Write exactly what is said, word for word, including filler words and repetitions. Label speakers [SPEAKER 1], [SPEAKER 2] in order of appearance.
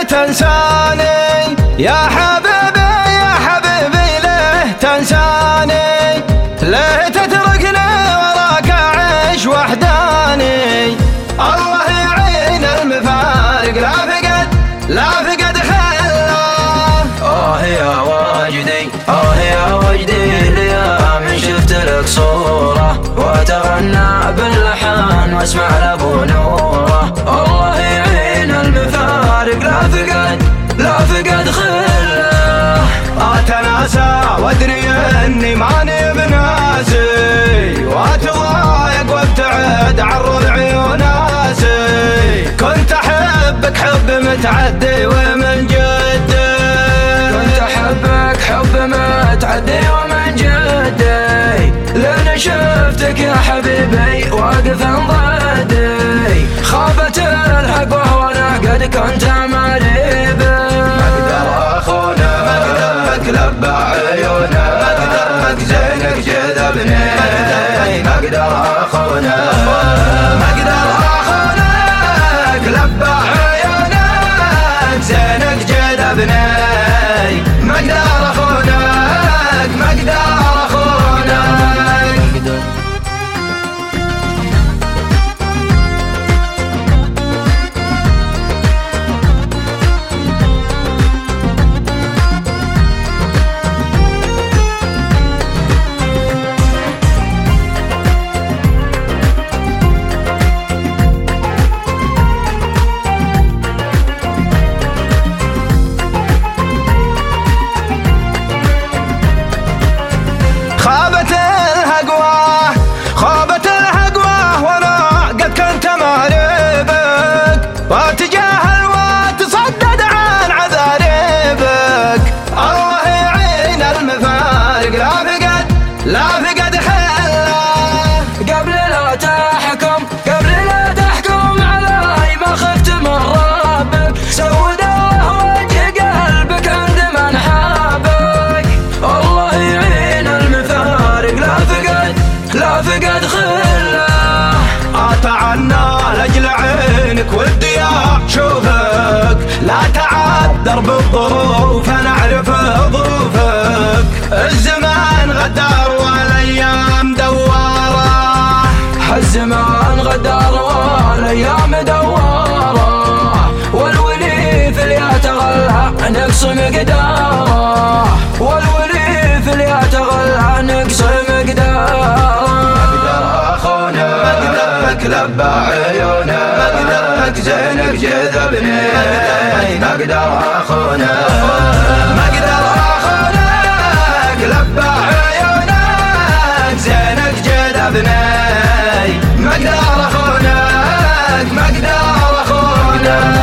[SPEAKER 1] تنساني يا حبيبي يا حبيبي ليه تنساني، ليه تتركني وراك أعيش وحداني. الله يعين المفارق لا فقد لا فقد خلاه.
[SPEAKER 2] آه يا واجدي آه يا وجدي ليام شفت لك صورة وأتغنى باللحن واسمع لأبو نوره. الله يعين المفارق لا فقد لا فقد خلاه.
[SPEAKER 1] أتناسى وأدري إني ماني بناسي، وأتضايق وابتعد عن ربعي وناسي. كنت أحبك حب متعدي ومن جدي،
[SPEAKER 2] كنت أحبك حب متعدي ومن جدي. لين شفتك يا حبيبي واقف ضدي، خافت الهقوة وأنا قد كنت مريبي.
[SPEAKER 1] لبى عيونه مقدرك زينك جذبني، ما اقدر اخونك ما اقدر اخونك. لبى عيونك زينك جذبني، ما اقدر اخونك ما اقدر اخونك. خابت الهقوة خابت الهقوة وانا قد كنت مهربك، واتجاهل وتصدد عن عذاربك. الله يعين المفارق لا فقد لا فقد خلاه.
[SPEAKER 2] قبل لا تحكم قبل لا تحكم علي ما خفت من ربك، سود الله وجه قلبك عند من حابك. الله يعين المفارق لا فقد لا فقد خلاه.
[SPEAKER 1] أتعنى لأجل عينك ودي أشوفك، لا تعذر بالظروف أنا أعرف ظروفك. الزمان غدار والأيام دوارة،
[SPEAKER 2] الزمان غدار والأيام دوارة. والولي في اليتغلى نقص مقداره، والولي في اليتغلى نقص مقداره.
[SPEAKER 1] لبى عيونه مقدرك زينك جذبني، ما اقدر اخونك ما اقدر اخونك. لبى عيونك زينك جذبني، ما اقدر اخونك ما اقدر اخونك.